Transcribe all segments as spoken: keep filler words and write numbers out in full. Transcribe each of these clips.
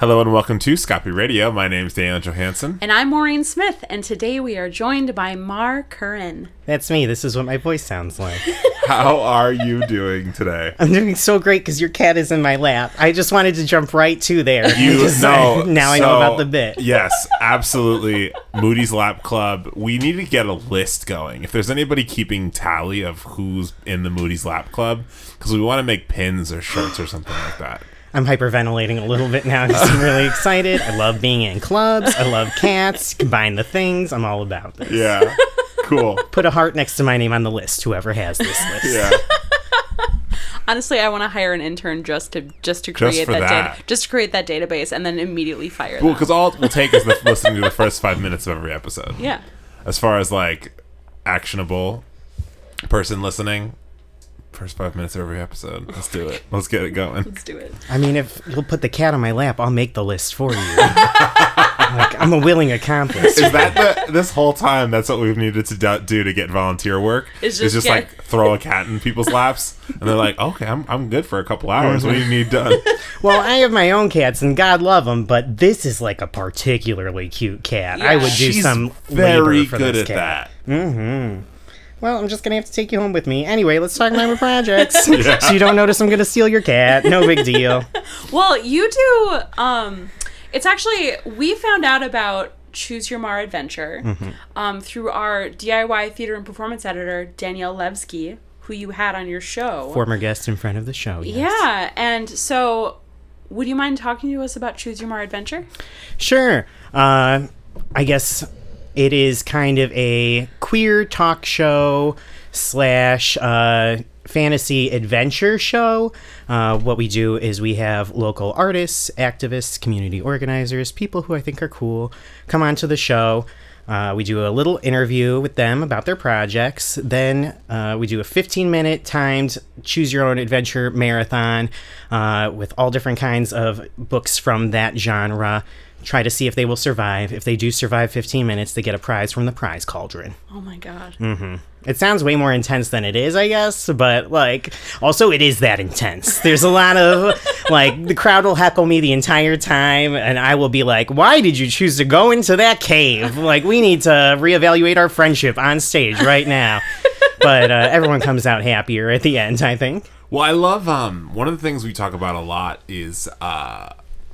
Hello and welcome to Scoppy Radio. My name's Daniel Johansson. And I'm Maureen Smith, and today we are joined by Mar Curran. That's me. This is what my voice sounds like. How are you doing today? I'm doing so great because your cat is in my lap. I just wanted to jump right to there. You know, now so, I know about the bit. Yes, absolutely. Moody's Lap Club. We need to get a list going. If there's anybody keeping tally of who's in the Moody's Lap Club, because we want to make pins or shirts or something like that. I'm hyperventilating a little bit now because I'm really excited. I love being in clubs. I love cats. Combine the things. I'm all about this. Yeah. Cool. Put a heart next to my name on the list, whoever has this list. Yeah. Honestly, I want to hire an intern just to just to create Just for that, that. Data, just to create that database and then immediately fire Well, them. because all it will take is the, listening to the first five minutes of every episode. Yeah. As far as like actionable person listening, first five minutes of every episode. Let's do it. Let's get it going. Let's do it. I mean, if you'll put the cat on my lap, I'll make the list for you. Like, I'm a willing accomplice. Is that the this whole time? That's what we've needed to do, do to get volunteer work. It's Is just just get- like throw a cat in people's laps, and they're like, "Okay, I'm I'm good for a couple hours. What do you need done?" Well, I have my own cats, and God love them, but this is like a particularly cute cat. I would do She's some very labor for good this at cat. that. Mm-hmm. Well, I'm just gonna have to take you home with me. Anyway, let's talk about my projects. Yeah. So you don't notice I'm gonna steal your cat. No big deal. Well, you do. Um, it's actually we found out about Choose Your Mar Adventure Mm-hmm. um, through our D I Y theater and performance editor Danielle Levsky, who you had on your show. Former guest in front of the show. Yes. Yeah, and so would you mind talking to us about Choose Your Mar Adventure? Sure. Uh, I guess it is kind of a queer talk show slash uh, fantasy adventure show. Uh, what we do is we have local artists, activists, community organizers, people who I think are cool, come onto the show. Uh, we do a little interview with them about their projects. Then uh, we do a fifteen-minute timed choose-your-own-adventure marathon uh, with all different kinds of books from that genre. Try to see if they will survive. If they do survive fifteen minutes, they get a prize from the prize cauldron. Oh my god. Mm-hmm. It sounds way more intense than it is, I guess, but, like, also it is that intense. There's a lot of, like, the crowd will heckle me the entire time, and I will be like, why did you choose to go into that cave? Like, we need to reevaluate our friendship on stage right now. But uh, everyone comes out happier at the end, I think. Well, I love um one of the things we talk about a lot is uh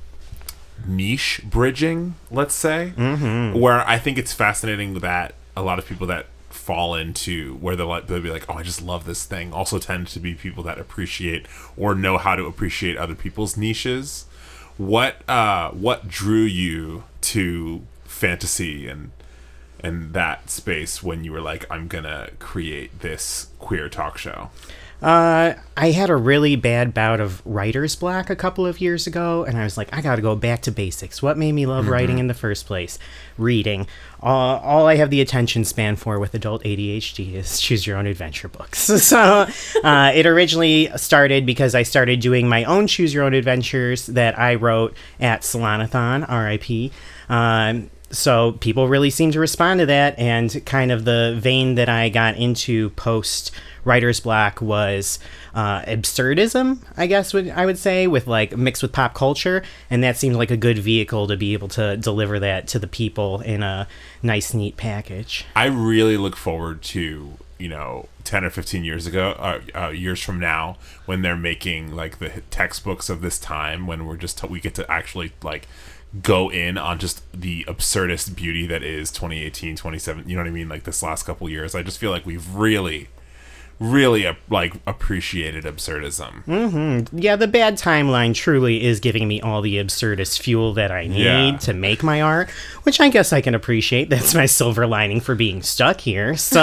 niche bridging, let's say, mm-hmm. where I think it's fascinating that a lot of people that fall into where they'll, like, they'll be like, oh, I just love this thing, also tend to be people that appreciate or know how to appreciate other people's niches. What uh what drew you to fantasy and and that space when you were like, I'm gonna create this queer talk show? Uh, I had a really bad bout of writer's block a couple of years ago, and I was like, I gotta go back to basics. What made me love Mm-hmm. writing in the first place? Reading. Uh, all I have the attention span for with adult A D H D is choose your own adventure books. So uh, it originally started because I started doing my own choose your own adventures that I wrote at Salanathon, R I P. Um, so people really seemed to respond to that, and kind of the vein that I got into post writer's block was uh, absurdism, I guess would I would say, with like mixed with pop culture, and that seemed like a good vehicle to be able to deliver that to the people in a nice, neat package. I really look forward to, you know, ten or fifteen years ago, uh, uh, years from now, when they're making like the textbooks of this time, when we're just, we get to actually like go in on just the absurdist beauty that is twenty eighteen, twenty seventeen, you know what I mean? Like this last couple years, I just feel like we've really, really uh, like appreciated absurdism. Mm-hmm. Yeah, the bad timeline truly is giving me all the absurdist fuel that I need Yeah. to make my art, which I guess I can appreciate. That's my silver lining for being stuck here. So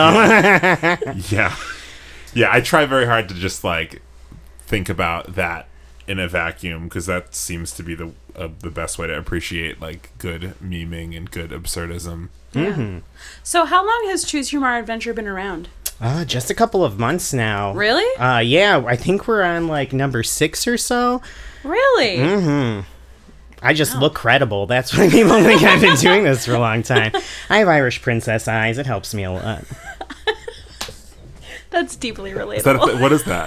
Yeah. Yeah, I try very hard to just like think about that in a vacuum, because that seems to be the uh, the best way to appreciate like good memeing and good absurdism. Mm-hmm. So how long has Choose Your Mar Adventure been around? Uh, just a couple of months now. Really? Uh, yeah, I think we're on like number six or so. Really? Mm-hmm. I just look credible. That's why people think I've been doing this for a long time. I have Irish princess eyes. It helps me a lot. That's deeply relatable. Is that a th- what is that?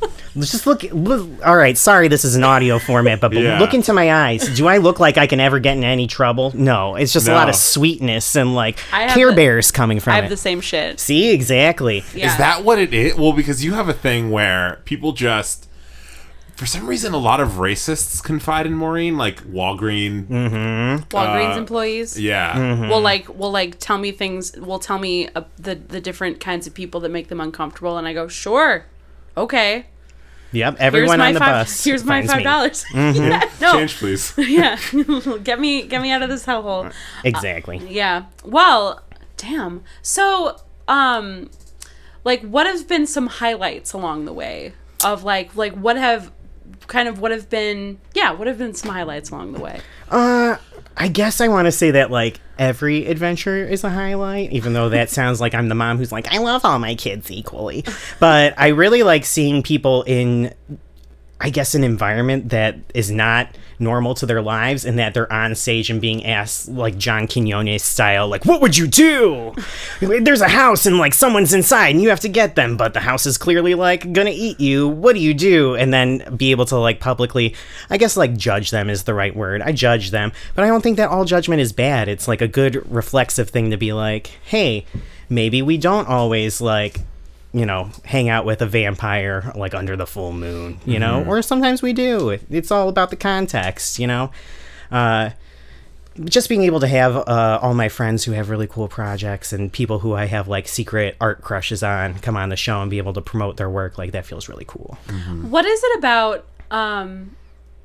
Let's just look, look. All right, sorry, this is an audio format, but, but Yeah. look into my eyes. Do I look like I can ever get in any trouble? No, it's just a lot No. of sweetness and like I have Care the- Bears coming from I have it. the same shit. See, exactly. Yeah. Is that what it is? Well, because you have a thing where people just, for some reason, a lot of racists confide in Maureen, like Walgreen. Mm. Walgreens uh, employees? Yeah. Mm-hmm. will like will like tell me things will tell me uh, the the different kinds of people that make them uncomfortable, and I go, sure, okay, Yep, here's everyone my on the five bus. here's my finds five me. dollars. Mm-hmm. Yeah, no, Change, please. yeah, get me get me out of this hellhole. Exactly. Yeah, well, damn. So, um, like, what have been some highlights along the way of like like what have kind of what have been yeah what have been some highlights along the way? Uh, I guess I want to say that like every adventure is a highlight, even though that sounds like I'm the mom who's like, I love all my kids equally. But I really like seeing people in, I guess, an environment that is not normal to their lives, and that they're on stage and being asked like John Quinones style, like, what would you do? There's a house and like someone's inside and you have to get them, but the house is clearly like gonna eat you. What do you do? And then be able to like publicly, I guess like judge them is the right word. I judge them, but I don't think that all judgment is bad. It's like a good reflexive thing to be like, hey, maybe we don't always like, you know, hang out with a vampire like under the full moon, you know, Mm-hmm. or sometimes we do. It's all about the context, you know. Uh, just being able to have uh, all my friends who have really cool projects and people who I have like secret art crushes on come on the show and be able to promote their work, like that feels really cool. What is it about um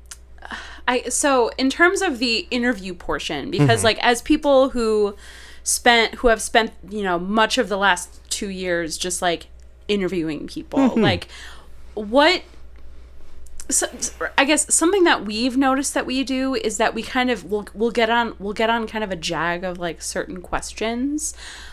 I so in terms of the interview portion, because like as people who spent who have spent, you know, much of the last two years just like interviewing people, like what so, I guess something that we've noticed that we do is that we kind of we'll, we'll get on we'll get on kind of a jag of like certain questions.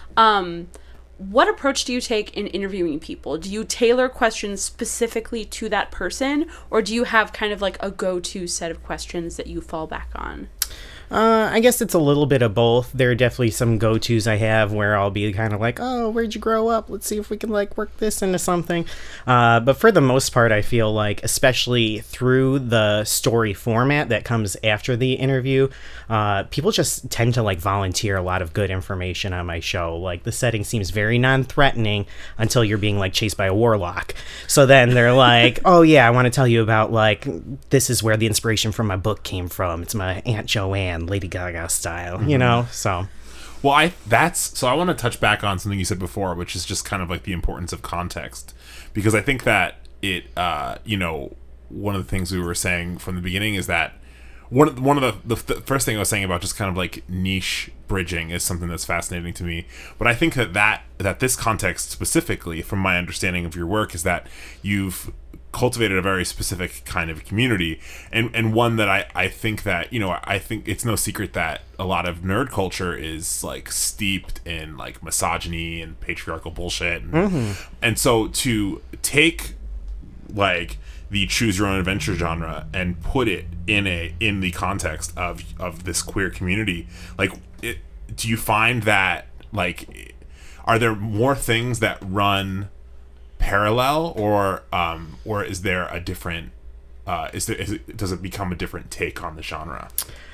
Um what approach do you take in interviewing people? Do you tailor questions specifically to that person, or do you have kind of like a go-to set of questions that you fall back on? Uh, I guess it's a little bit of both. There are definitely some go-tos I have where I'll be kind of like, oh, where'd you grow up? Let's see if we can like work this into something. Uh, but for the most part, I feel like, especially through the story format that comes after the interview, uh, people just tend to like volunteer a lot of good information on my show. Like the setting seems very non-threatening until you're being like chased by a warlock. So then they're like, oh yeah, I want to tell you about like, this is where the inspiration from my book came from. It's my Aunt Joanne, Lady Gaga style, you know? So Well, I that's so I want to touch back on something you said before, which is just kind of like the importance of context, because I think that it, uh, you know, one of the things we were saying from the beginning is that one of, one of the, the the first thing I was saying about just kind of like niche bridging is something that's fascinating to me. But I think that that that this context specifically, from my understanding of your work, is that you've cultivated a very specific kind of community, and and one that I, I think that, you know, I think it's no secret that a lot of nerd culture is like steeped in like misogyny and patriarchal bullshit, and, mm-hmm. and so to take like the choose your own adventure genre and put it in a in the context of of this queer community, like it, do you find that like are there more things that run parallel, or um or is there a different uh is there is it, does it become a different take on the genre?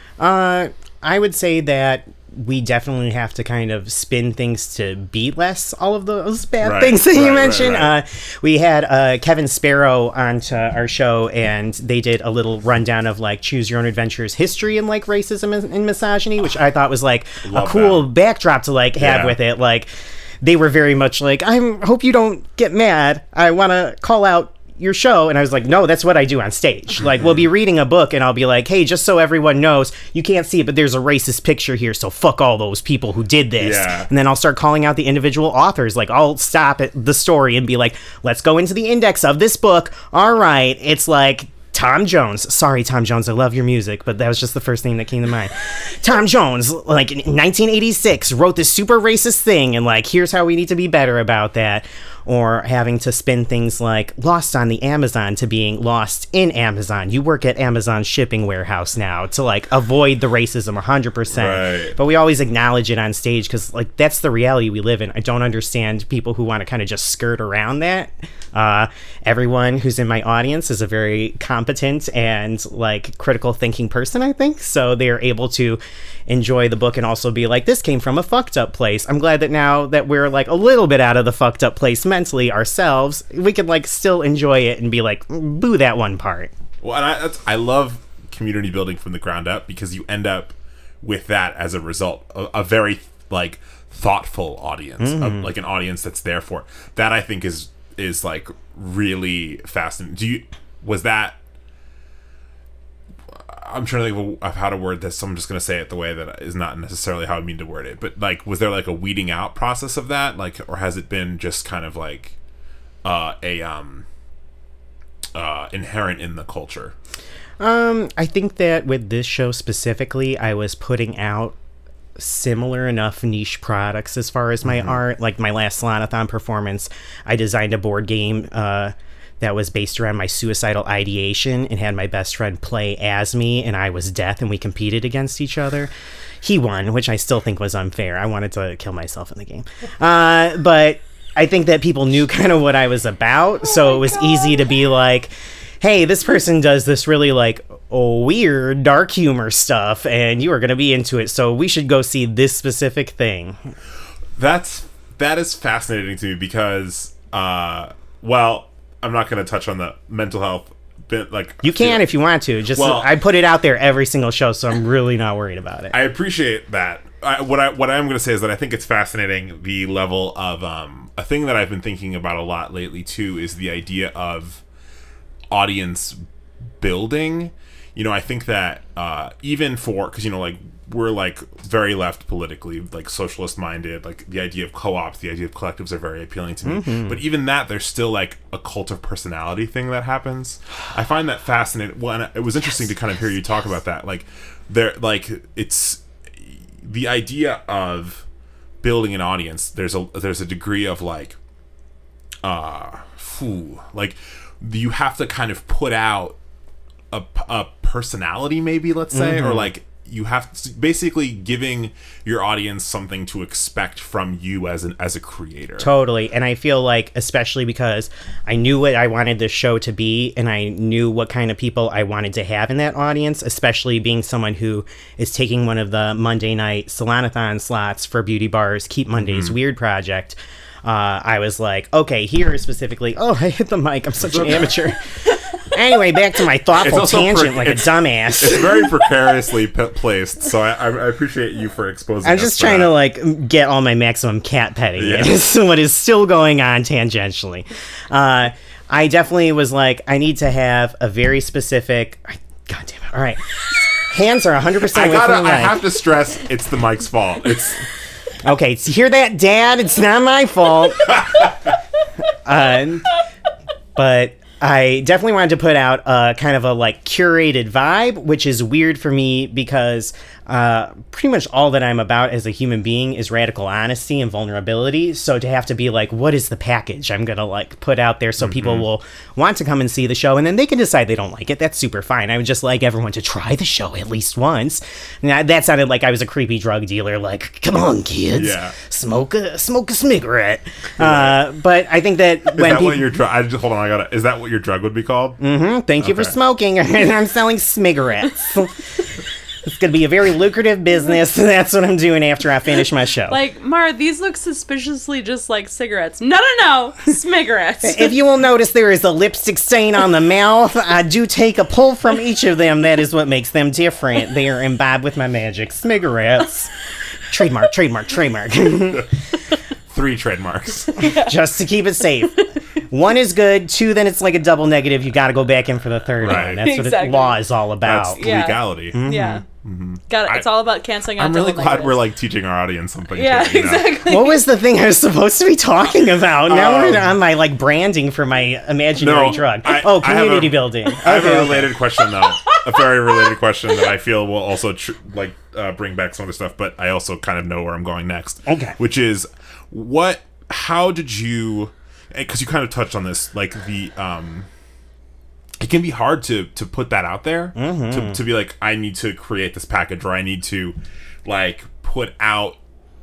uh I would say that we definitely have to kind of spin things to be less all of those bad Right, things that you right, right, mentioned. right. Uh, we had uh, Kevin Sparrow onto our show, and they did a little rundown of like Choose Your Own Adventure's history and like racism and, and misogyny, which I thought was like Love a cool that. backdrop to like have Yeah. with it. Like they were very much like, I hope you don't get mad. I want to call out your show. And I was like, no, that's what I do on stage. Like we'll be reading a book and I'll be like, hey, just so everyone knows, you can't see it, but there's a racist picture here, so fuck all those people who did this. Yeah. And then I'll start calling out the individual authors. Like I'll stop at the story and be like, let's go into the index of this book. All right, it's like Tom Jones. Sorry, Tom Jones, I love your music, but that was just the first thing that came to mind. Tom Jones, like in nineteen eighty-six, wrote this super racist thing, and like, here's how we need to be better about that. or having to spin things like lost on the Amazon to being lost in Amazon. You work at Amazon's shipping warehouse now to like avoid the racism one hundred percent. Right. But we always acknowledge it on stage because like that's the reality we live in. I don't understand people who want to kind of just skirt around that. Uh, everyone who's in my audience is a very competent and like critical thinking person, I think. So they're able to enjoy the book and also be like, this came from a fucked up place. I'm glad that now that we're like a little bit out of the fucked up place mentally ourselves, we can like still enjoy it and be like, boo that one part. Well, and I, that's, I love community building from the ground up because you end up with that as a result, a, a very like thoughtful audience, Mm-hmm. a, like an audience that's there for that. I think is is like really fascinating. Do you was that? I'm trying to think of, of how to word this, so I'm just going to say it the way that is not necessarily how I mean to word it. But like, was there like a weeding out process of that, like, or has it been just kind of like uh, a um uh, inherent in the culture? Um, I think that with this show specifically, I was putting out similar enough niche products as far as my mm-hmm. art. Like my last Salon-a-thon performance, I designed a board game uh, that was based around my suicidal ideation and had my best friend play as me, and I was Death, and we competed against each other. He won, which I still think was unfair. I wanted to kill myself in the game. Uh, but I think that people knew kind of what I was about, oh so it was God. easy to be like, hey, this person does this really like weird dark humor stuff and you are going to be into it, so we should go see this specific thing. That's that is fascinating to me because uh well, I'm not going to touch on the mental health bit. Like you can if you want to. Just well, I put it out there every single show, so I'm really not worried about it. I appreciate that. I, what I what I'm going to say is that I think it's fascinating the level of um a thing that I've been thinking about a lot lately too is the idea of audience building. You know, I think that uh, even for, because, you know, like, we're, like, very left politically, like, socialist-minded, like, the idea of co-ops, the idea of collectives are very appealing to me. Mm-hmm. But even that, there's still, like, a cult of personality thing that happens. I find that fascinating. Well, and it was interesting yes, to kind of hear you talk yes. about that. Like, there, like, it's the idea of building an audience, there's a, there's a degree of, like, uh, phew, like, you have to kind of put out a, a personality, maybe, let's say, mm-hmm. or like you have to, basically giving your audience something to expect from you as an as a creator. Totally. And I feel like, especially because I knew what I wanted the show to be and I knew what kind of people I wanted to have in that audience, especially being someone who is taking one of the Monday night Salon-a-thon slots for Beauty Bar's Keep Mondays mm-hmm. Weird project. Uh, I was like, okay, here specifically. Oh, I hit the mic. I'm such an amateur. Anyway, back to my thoughtful tangent pre- like a dumbass. It's very precariously p- placed, so I, I appreciate you for exposing I'm just trying that. to, like, get all my maximum cat petting. Yeah. It's what is still going on tangentially. Uh, I definitely was like, I need to have a very specific... God damn it. All right. Hands are one hundred percent away gotta, from the mic. I have to stress, it's the mic's fault. It's... Okay, so hear that, Dad? It's not my fault. uh, but... I definitely wanted to put out a kind of a like curated vibe, which is weird for me because uh, pretty much all that I'm about as a human being is radical honesty and vulnerability. So to have to be like, what is the package I'm going to like put out there so mm-hmm. people will want to come and see the show and then they can decide they don't like it. That's super fine. I would just like everyone to try the show at least once. Now, that sounded like I was a creepy drug dealer. Like, come on, kids, yeah. smoke a smoke a cigarette. Uh, but I think that is when that people, what your drug? I just hold on. I gotta. Is that what your drug would be called? Mm-hmm. Thank you okay. for smoking. I'm selling cigarettes. It's going to be a very lucrative business. That's what I'm doing after I finish my show. Like, Mar, these look suspiciously just like cigarettes. No, no, no. Smigarettes. If you will notice, there is a lipstick stain on the mouth. I do take a pull from each of them. That is what makes them different. They are imbibed with my magic. Smigarettes. Trademark, trademark, trademark. Three trademarks. Just to keep it safe. One is good. Two, then it's like a double negative. You got to go back in for the third right. one. That's exactly. what it, law is all about. That's yeah. legality. Mm-hmm. Yeah. Mm-hmm. Got it. It's I, all about canceling out I'm really double glad negatives. we're like teaching our audience something. Yeah, too, you know? exactly. What was the thing I was supposed to be talking about? Now um, we're on my like branding for my imaginary no, drug. I, oh, community I a, building. I okay, have a okay. related question though. A very related question that I feel will also tr- like uh, bring back some other stuff, but I also kind of know where I'm going next. Okay. Which is what? How did you? because you kind of touched on this, like the um, it can be hard to to put that out there mm-hmm. to to be like, I need to create this package, or I need to like put out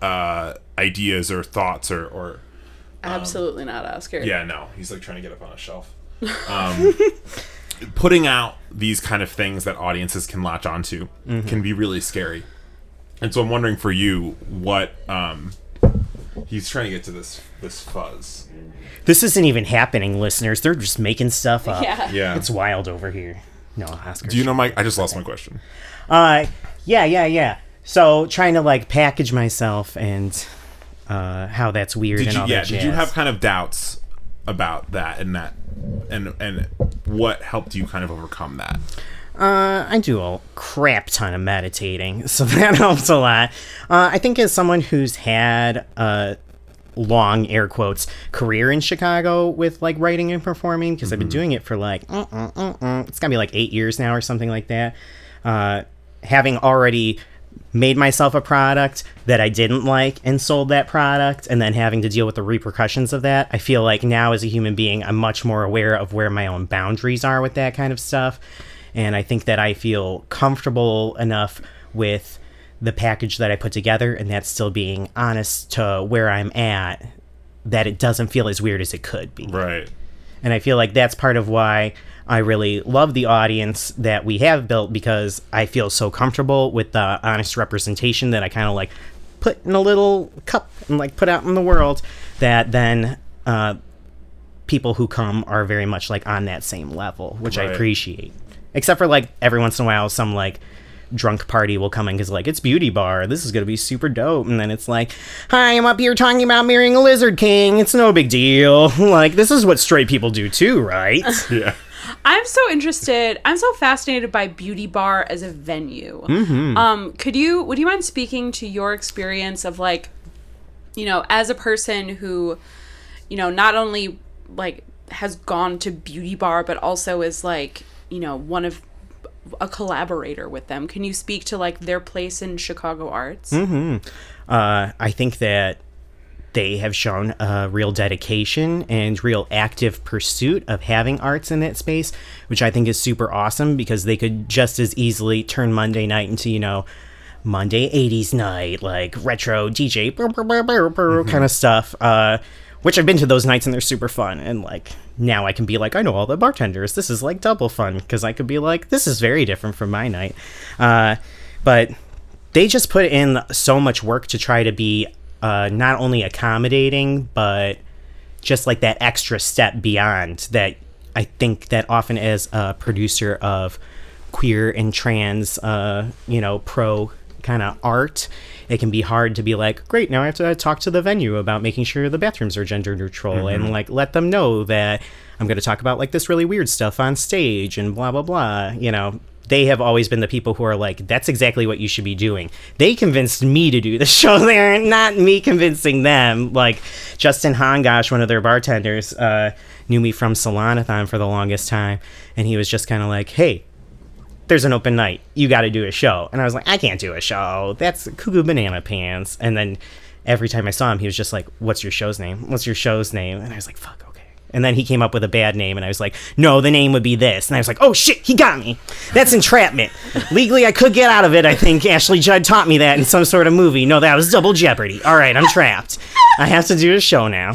uh ideas or thoughts or or absolutely um, not Oscar. Yeah, no, he's like trying to get up on a shelf. Um, putting out these kind of things that audiences can latch onto mm-hmm. can be really scary. And so I'm wondering for you, what um, he's trying to get to this this fuzz. This isn't even happening, listeners. They're just making stuff up. Yeah, yeah. It's wild over here. No, Oscar. Do you know my? I just lost my question. Uh, yeah, yeah, yeah. So trying to like package myself and uh, how that's weird did and you, all yeah, that jazz. Did you have kind of doubts about that and that, and and what helped you kind of overcome that? Uh, I do a crap ton of meditating, so that helps a lot. Uh, I think as someone who's had a long, air quotes, career in Chicago with, like, writing and performing, because mm-hmm. I've been doing it for, like, uh, uh, uh, uh, it's gotta be, like, eight years now or something like that. Uh, having already made myself a product that I didn't like and sold that product, and then having to deal with the repercussions of that, I feel like now as a human being, I'm much more aware of where my own boundaries are with that kind of stuff. And I think that I feel comfortable enough with the package that I put together, and that's still being honest to where I'm at, that it doesn't feel as weird as it could be. Right. And I feel like that's part of why I really love the audience that we have built, because I feel so comfortable with the honest representation that I kind of like put in a little cup and like put out in the world, that then uh, people who come are very much like on that same level, which right. I appreciate. Except for, like, every once in a while, some, like, drunk party will come in because, like, it's Beauty Bar. This is going to be super dope. And then it's like, hi, I'm up here talking about marrying a lizard king. It's no big deal. Like, this is what straight people do, too, right? Yeah. I'm so interested. I'm so fascinated by Beauty Bar as a venue. Mm-hmm. Um, could you, would you mind speaking to your experience of, like, you know, as a person who, you know, not only, like, has gone to Beauty Bar, but also is, like, you know, one of a collaborator with them. Can you speak to like their place in Chicago arts? Mm-hmm. Uh, I think that they have shown a real dedication and real active pursuit of having arts in that space, which I think is super awesome, because they could just as easily turn Monday night into, you know, Monday eighties night, like retro D J mm-hmm. kind of stuff. Uh, Which I've been to those nights and they're super fun. And like now I can be like, I know all the bartenders. This is like double fun, because I could be like, this is very different from my night. Uh, but they just put in so much work to try to be uh, not only accommodating, but just like that extra step beyond that. I think that often as a producer of queer and trans, uh, you know, pro kind of art, it can be hard to be like, great, now I have to talk to the venue about making sure the bathrooms are gender neutral mm-hmm. and like let them know that I'm going to talk about like this really weird stuff on stage and blah blah blah. You know, they have always been the people who are like, that's exactly what you should be doing. They convinced me to do the show there, not me convincing them. Like Justin Hongosh, one of their bartenders, uh knew me from Salon-a-thon for the longest time, and he was just kind of like, hey, there's an open night, you got to do a show. And I was like, I can't do a show, that's Cuckoo Banana Pants. And then every time I saw him, he was just like, what's your show's name? What's your show's name? And I was like, fuck, okay. And then he came up with a bad name, and I was like, no, the name would be this. And I was like, oh shit, he got me. That's entrapment. Legally, I could get out of it. I think Ashley Judd taught me that in some sort of movie. No, that was Double Jeopardy. All right, I'm trapped. I have to do a show now.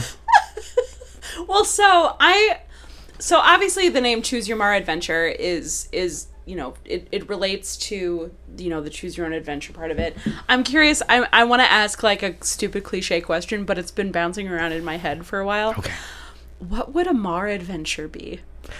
Well, so I, so obviously the name Choose Your Mara Adventure is, is, you know, it, it relates to, you know, the choose your own adventure part of it. I'm curious, I I want to ask like a stupid cliche question, but it's been bouncing around in my head for a while. Okay. What would a Mara adventure be?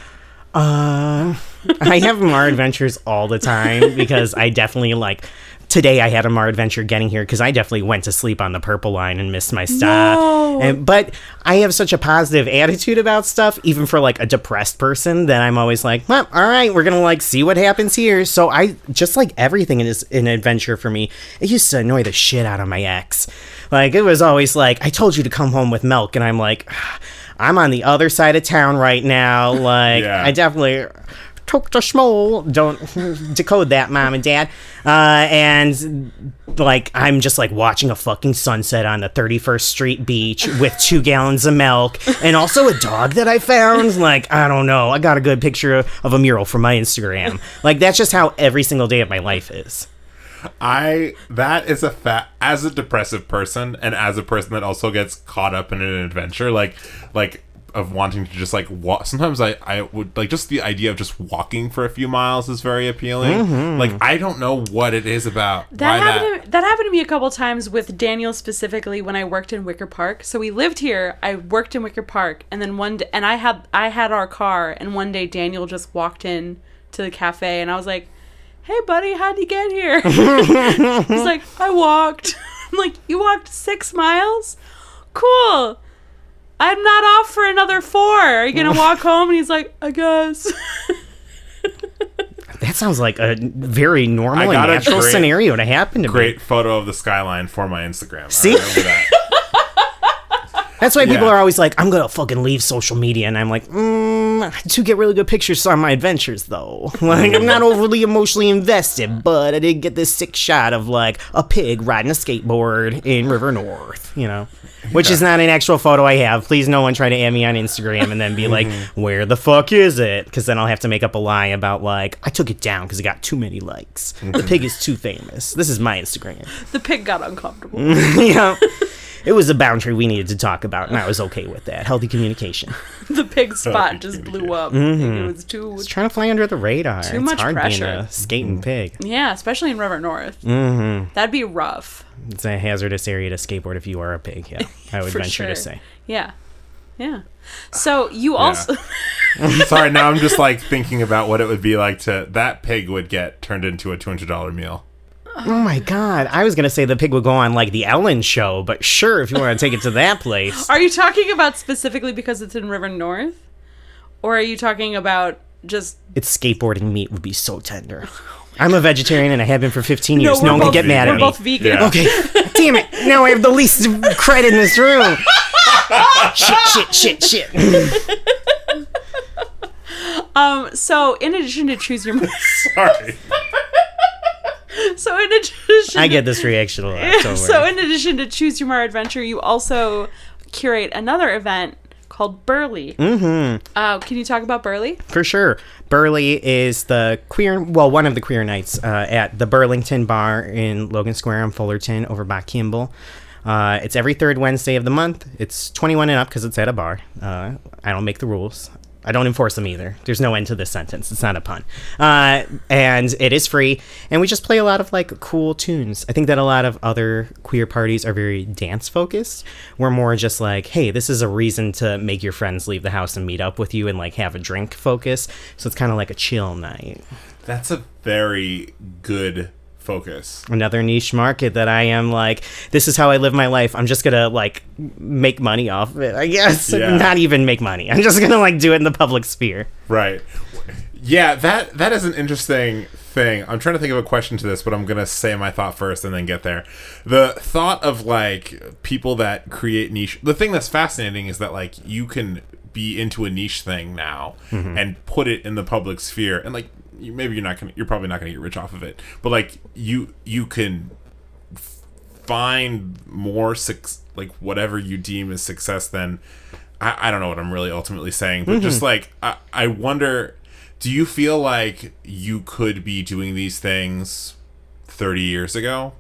Uh, I have Mara adventures all the time, because I definitely like, today I had a Mara adventure getting here because I definitely went to sleep on the Purple Line and missed my stop. No. And, but I have such a positive attitude about stuff, even for like a depressed person, that I'm always like, well, all right, we're going to like see what happens here. So I just like everything is an adventure for me. It used to annoy the shit out of my ex. Like it was always like, I told you to come home with milk. And I'm like, I'm on the other side of town right now. Like yeah. I definitely took the schmoll. Don't decode that, mom and dad. Uh, and like I'm just like watching a fucking sunset on the thirty-first Street beach with two gallons of milk and also a dog that I found. Like, I don't know. I got a good picture of, of a mural for my Instagram. Like, that's just how every single day of my life is. I that is a fact. As a depressive person, and as a person that also gets caught up in an adventure, like like of wanting to just like walk. Sometimes I I would like just the idea of just walking for a few miles is very appealing. Mm-hmm. Like I don't know what it is about that happened. That. To, that happened to me a couple times with Daniel specifically when I worked in Wicker Park. So we lived here. I worked in Wicker Park, and then one day, and I had I had our car, and one day Daniel just walked in to the cafe, and I was like, "Hey, buddy, how'd you get here?" He's like, "I walked." I'm like, "You walked six miles? Cool. I'm not off for another four. Are you going to walk home?" And he's like, "I guess." That sounds like a very normal and natural great, scenario to happen to great me. Great photo of the skyline for my Instagram. See? I remember that. That's why people yeah. are always like, I'm going to fucking leave social media. And I'm like, mm, to get really good pictures on my adventures, though. Like, I'm not overly emotionally invested, but I did get this sick shot of, like, a pig riding a skateboard in River North, you know? Which yeah. is not an actual photo I have. Please no one try to add me on Instagram and then be like, where the fuck is it? Because then I'll have to make up a lie about, like, I took it down because it got too many likes. The pig is too famous. This is my Instagram. The pig got uncomfortable. You know? It was a boundary we needed to talk about, and I was okay with that. Healthy communication. The pig spot just blew up. Mm-hmm. It was too... It's trying to fly under the radar. Too it's much hard pressure. Being a skating pig. Yeah, especially in River North. Mm-hmm. That'd be rough. It's a hazardous area to skateboard if you are a pig, yeah. I would venture sure. to say. Yeah. Yeah. So you also... Yeah. Sorry, now I'm just like thinking about what it would be like to... That pig would get turned into a two hundred dollars meal. Oh my god. I was going to say the pig would go on like the Ellen show, but sure, if you want to take it to that place. Are you talking about specifically because it's in River North? Or are you talking about just... Its skateboarding meat would be so tender. I'm a vegetarian and I have been for fifteen years. No, no one both, can get mad we're at me. We're both vegan. Yeah. Okay. Damn it. Now I have the least credit in this room. Shit, shit, shit, shit. um, so in addition to choose your... Sorry. So in addition, I get this reaction a lot. Yeah, so in addition to Choose Your Mar Adventure, you also curate another event called Burley. Mm-hmm. Uh, can you talk about Burley? For sure. Burley is the queer, well, one of the queer nights uh, at the Burlington Bar in Logan Square in Fullerton over by Kimball. Uh, it's every third Wednesday of the month. It's twenty-one and up because it's at a bar. Uh, I don't make the rules. I don't enforce them either. There's no end to this sentence. It's not a pun. Uh, and it is free. And we just play a lot of like cool tunes. I think that a lot of other queer parties are very dance focused. We're more just like, hey, this is a reason to make your friends leave the house and meet up with you and like have a drink focus. So it's kind of like a chill night. That's a very good focus. Another niche market that I am like, this is how I live my life. I'm just gonna like make money off of it, I guess. Yeah. Not even make money. I'm just gonna like do it in the public sphere. Right. Yeah, that that is an interesting thing. I'm trying to think of a question to this, but I'm gonna say my thought first and then get there. The thought of like people that create niche, the thing that's fascinating is that like you can be into a niche thing now mm-hmm. and put it in the public sphere, and like you, maybe you're not gonna, you're probably not gonna get rich off of it, but like you you can f- find more suc- like whatever you deem as success than I, I don't know what I'm really ultimately saying, but mm-hmm. just like I, I wonder, do you feel like you could be doing these things thirty years ago?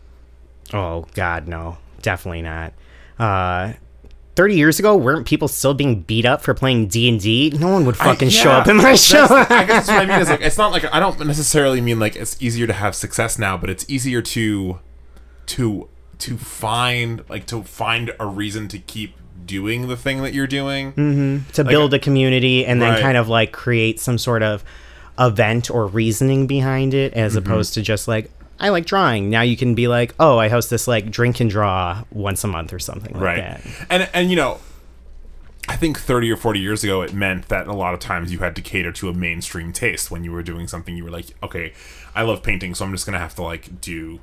Oh God, no, definitely not. Uh, thirty years ago, weren't people still being beat up for playing D and D? No one would fucking I, yeah, show up in my show. I guess that's what I mean. Is like, it's not like, I don't necessarily mean like it's easier to have success now, but it's easier to to to find like to find a reason to keep doing the thing that you're doing. Mm-hmm. To like, build a community and then right. kind of like create some sort of event or reasoning behind it, as mm-hmm. opposed to just like, I like drawing. Now you can be like, oh, I host this like drink and draw once a month or something like right. that. And and you know, I think thirty or forty years ago it meant that a lot of times you had to cater to a mainstream taste when you were doing something. You were like, okay, I love painting, so I'm just gonna have to like do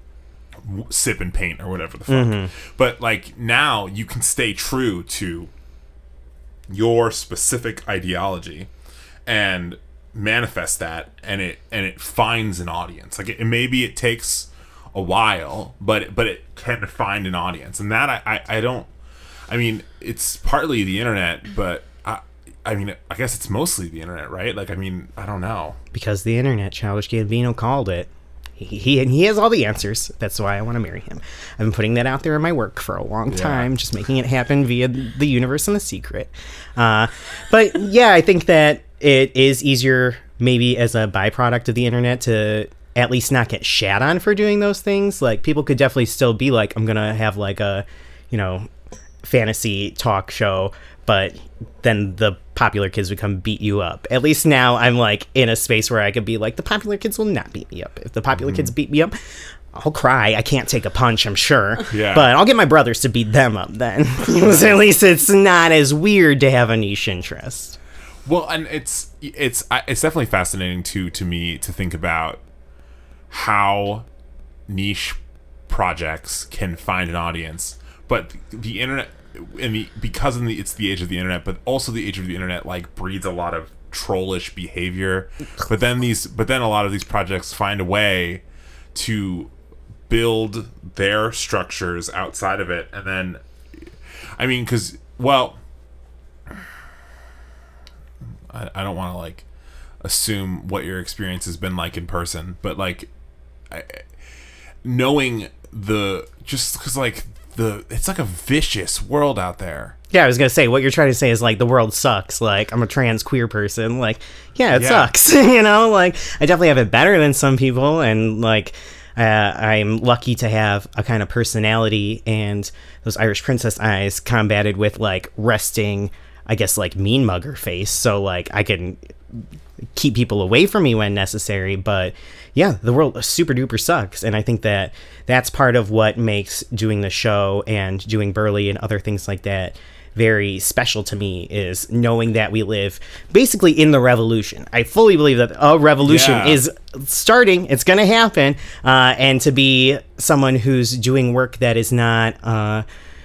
sip and paint or whatever the fuck. Mm-hmm. But like now you can stay true to your specific ideology and manifests that, and it and it finds an audience. Like it, maybe it takes a while, but but it can find an audience, and that I, I, I don't. I mean, it's partly the internet, but I I mean, I guess it's mostly the internet, right? Like, I mean, I don't know. Because the internet, Childish Gambino called it. He, he and he has all the answers. That's why I want to marry him. I've been putting that out there in my work for a long time, yeah. just making it happen via the universe and the secret. Uh, but yeah, I think that it is easier maybe as a byproduct of the internet to at least not get shat on for doing those things. Like, people could definitely still be like, I'm going to have like a, you know, fantasy talk show, but then the popular kids would come beat you up. At least now I'm like in a space where I could be like, the popular kids will not beat me up. If the popular mm-hmm. kids beat me up, I'll cry. I can't take a punch, I'm sure. Yeah. But I'll get my brothers to beat them up then. So at least it's not as weird to have a niche interest. Well, and it's it's it's definitely fascinating too to me to think about how niche projects can find an audience, but the internet, and the because of the, it's the age of the internet, but also the age of the internet like breeds a lot of trollish behavior. But then these, but then a lot of these projects find a way to build their structures outside of it, and then, I mean, because well, I, I don't want to like assume what your experience has been like in person, but like, I, knowing the just because like. The, it's like a vicious world out there. Yeah, I was gonna say, what you're trying to say is like the world sucks. Like, I'm a trans queer person. Like, yeah, it yeah. sucks. You know, like I definitely have it better than some people, and like uh, I'm lucky to have a kind of personality and those Irish princess eyes combated with like resting, I guess, like mean mugger face. So like I can keep people away from me when necessary, but yeah, the world super duper sucks, and I think that that's part of what makes doing the show and doing Burly and other things like that very special to me, is knowing that we live basically in the revolution. I fully believe that a revolution yeah. is starting, it's gonna happen, uh, and to be someone who's doing work that is not uh,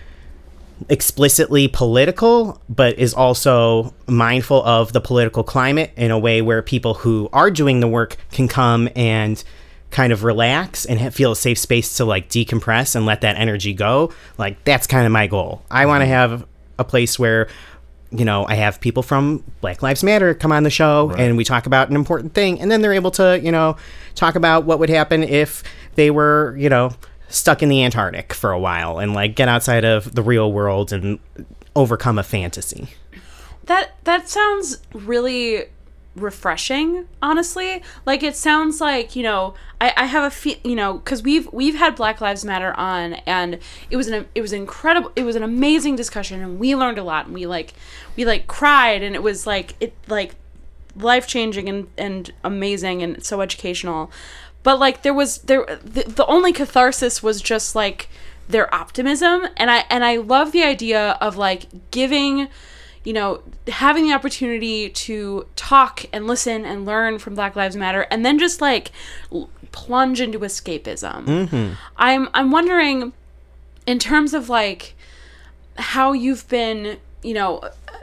explicitly political, but is also mindful of the political climate in a way where people who are doing the work can come and kind of relax and ha- feel a safe space to like decompress and let that energy go. Like, that's kind of my goal. I want to have a place where, you know, I have people from Black Lives Matter come on the show right. and we talk about an important thing, and then they're able to, you know, talk about what would happen if they were, you know, stuck in the Antarctic for a while and like get outside of the real world and overcome a fantasy. That that sounds really refreshing, honestly. Like, it sounds like, you know, I, I have a fe- you know, because we've we've had Black Lives Matter on, and it was an it was incredible, it was an amazing discussion, and we learned a lot, and we like we like cried, and it was like it like life changing and and amazing and so educational. But like there was there the, the only catharsis was just like their optimism, and I and I love the idea of like giving, you know, having the opportunity to talk and listen and learn from Black Lives Matter, and then just like l- plunge into escapism. Mm-hmm. I'm I'm wondering, in terms of like how you've been, you know,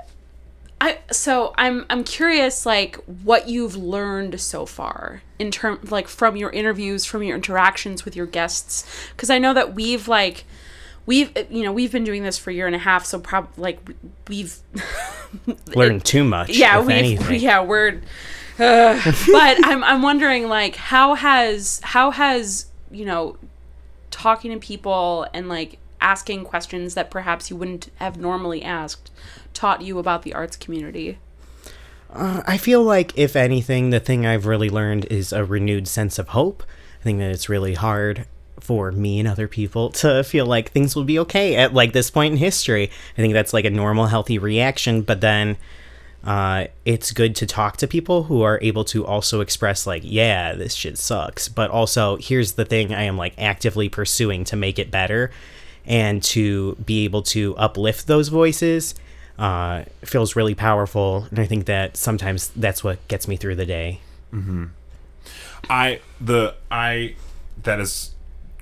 I so I'm I'm curious like what you've learned so far in term like from your interviews, from your interactions with your guests, because I know that we've like we've you know we've been doing this for a year and a half, so probably like we've learned it, too much. Yeah, if we've anything. yeah we're uh, but I'm I'm wondering like how has how has you know talking to people and like asking questions that perhaps you wouldn't have normally asked taught you about the arts community? Uh, I feel like, if anything, the thing I've really learned is a renewed sense of hope. I think that it's really hard for me and other people to feel like things will be okay at like this point in history. I think that's like a normal, healthy reaction, but then uh, it's good to talk to people who are able to also express like, yeah, this shit sucks, but also here's the thing I am like actively pursuing to make it better, and to be able to uplift those voices uh, feels really powerful. And I think that sometimes that's what gets me through the day. Mm-hmm. I, the, I, that is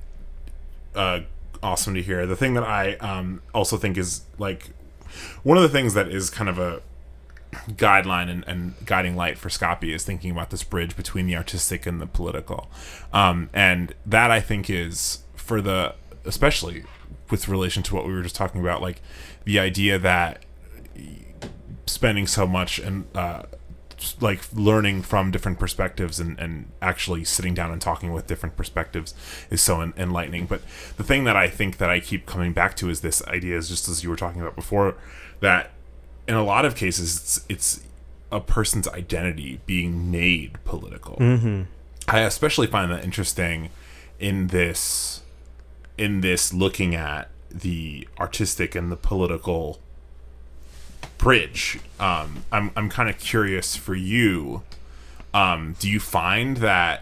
uh, awesome to hear. The thing that I um, also think is like, one of the things that is kind of a, guideline and, and guiding light for Scapi is thinking about this bridge between the artistic and the political. Um, and that, I think, is for the, especially with relation to what we were just talking about, like the idea that spending so much and uh, like learning from different perspectives and, and actually sitting down and talking with different perspectives is so en- enlightening. But the thing that I think that I keep coming back to is this idea, is just as you were talking about before, that in a lot of cases it's, it's a person's identity being made political. Mm-hmm. I especially find that interesting in this in this looking at the artistic and the political bridge. Um, I'm I'm kind of curious for you. Um, do you find that?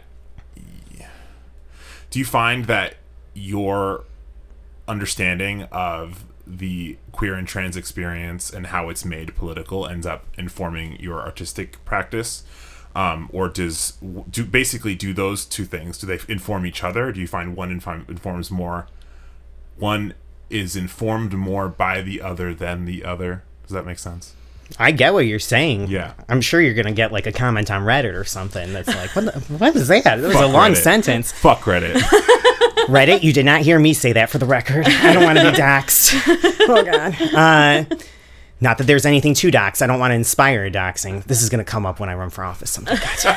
Do you find that your understanding of the queer and trans experience and how it's made political ends up informing your artistic practice? Um, or does do basically do those two things, do they inform each other? Do you find one inform, informs more, one is informed more by the other than the other? Does that make sense? I get what you're saying. Yeah. I'm sure you're going to get like a comment on Reddit or something that's like, what, the, what was that? That was Fuck a long Reddit. sentence. Fuck Reddit. Reddit, you did not hear me say that, for the record. I don't want to be doxxed. Oh, God. Uh, not that there's anything to dox. I don't want to inspire doxing. This is going to come up when I run for office someday.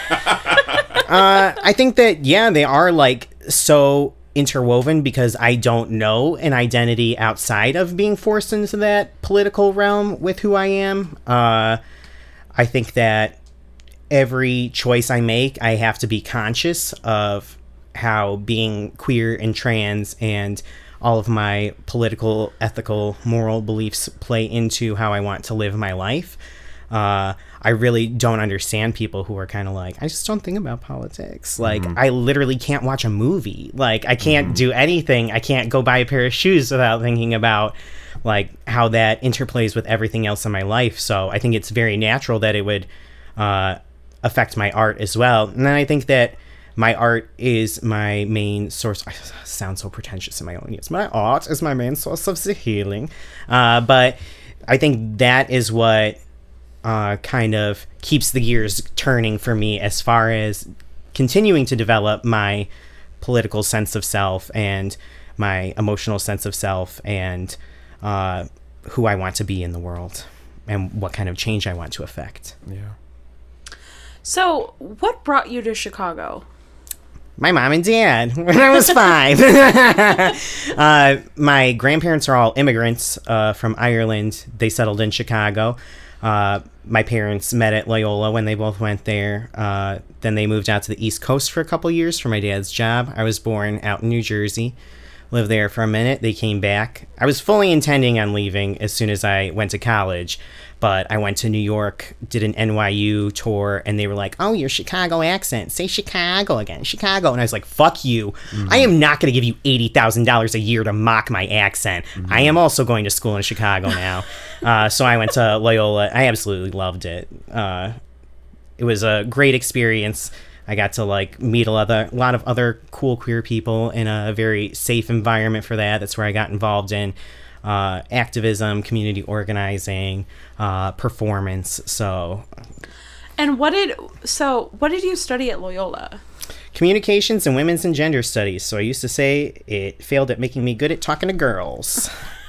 uh, I think that, yeah, they are like so interwoven because I don't know an identity outside of being forced into that political realm with who I am. Uh, I think that every choice I make, I have to be conscious of how being queer and trans and all of my political, ethical, moral beliefs play into how I want to live my life. Uh, I really don't understand people who are kind of like, I just don't think about politics. Like, mm-hmm. I literally can't watch a movie. Like, I can't mm-hmm. do anything. I can't go buy a pair of shoes without thinking about, like, how that interplays with everything else in my life. So I think it's very natural that it would uh, affect my art as well. And then I think that my art is my main source. I sound so pretentious in my own ears. My art is my main source of the healing. Uh, but I think that is what uh, kind of keeps the gears turning for me as far as continuing to develop my political sense of self and my emotional sense of self and uh, who I want to be in the world and what kind of change I want to affect. Yeah. So, what brought you to Chicago? My mom and dad when I was five. uh, my grandparents are all immigrants uh, from Ireland. They settled in Chicago. Uh, my parents met at Loyola when they both went there. Uh, then they moved out to the East Coast for a couple years for my dad's job. I was born out in New Jersey. Lived there for a minute. They came back. I was fully intending on leaving as soon as I went to college, but I went to New York, did an N Y U tour, and they were like, oh, your Chicago accent. Say Chicago again. Chicago. And I was like, fuck you. Mm-hmm. I am not going to give you eighty thousand dollars a year to mock my accent. Mm-hmm. I am also going to school in Chicago now. uh, so I went to Loyola. I absolutely loved it. Uh, it was a great experience. I got to like meet a lot, of, a lot of other cool queer people in a very safe environment for that. That's where I got involved in uh, activism, community organizing, uh, performance. So, and what did so what did you study at Loyola? Communications and women's and gender studies. So I used to say it failed at making me good at talking to girls.